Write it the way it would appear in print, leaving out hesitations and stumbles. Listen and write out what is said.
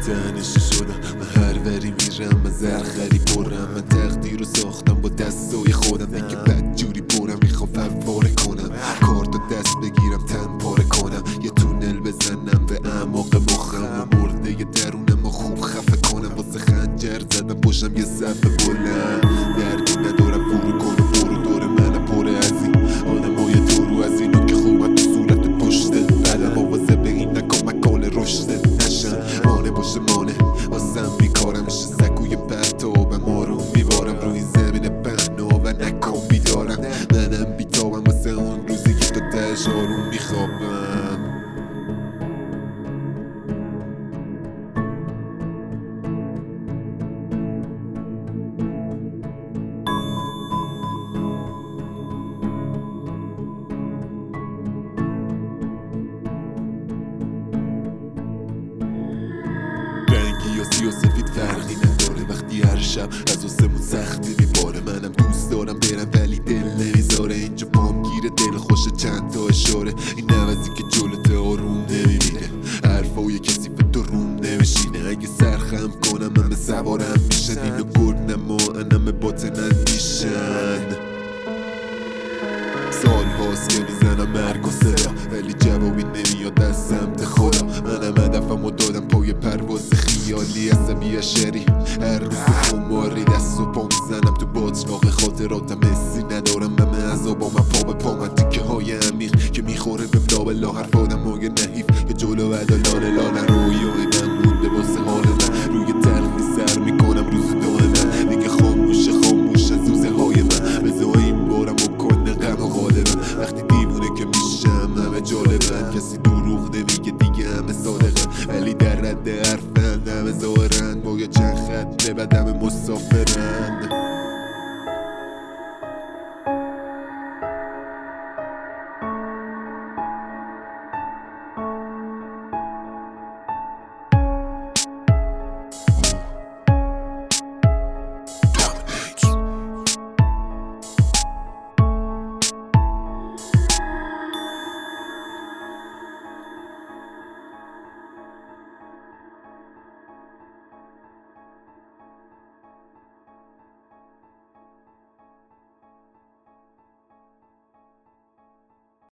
تنشی شدم، من هر وری میرم، من زرخری برم، من تقدیر رو ساختم با دستای خودم، دیگه بد جوری برم میخوام فواره کنم، کارتو دست بگیرم تن پاره کنم، یه تونل بزنم به اعماق مخم و مرده درونم و خوب خفه کنم، واسه خنجر زدم پشتم یه صفحه بلند، دردی ندارم فرو کنم، برو دور منم پر از این آدم های تو رو از اینو که خوبم تو صورت پشته بعدم واسه به این نکن مکان رشته نشن مانه باشه مانه واسم بیکارم میشه سکوی پرتابم آروم میبارم روی زمین پهنا و نکن بیدارم منم بیتابم واسه اون روزی که تو تش آروم میخوابم. سیاه و سفید فرقی نداره وقتی هر شب از آسمون سختی میباره، منم دوست دارم برم ولی دل نمیذاره، اینجا پام گیره دل خوشه چند تا اشاره، این نوزی که جلوت آروم نمیبینه، حرفای کسی به تو روم نمیشینه، اگه سرخم کنم من به سوارم میشن، اینو گرنم و انم باطنن میشن، سال هاست که میزنم مرگ و صدا ولی جوابی نمیاد از سمت خدا، منم هدفمو دادم پای پرواز خیالی عصبی شری، هر روز خماری دست و پا میزنم تو باطلاق خاطراتم، حسی ندارم من عذابام پا به پا، من تیکه های عمیق که میخوره به لابلا حرفادم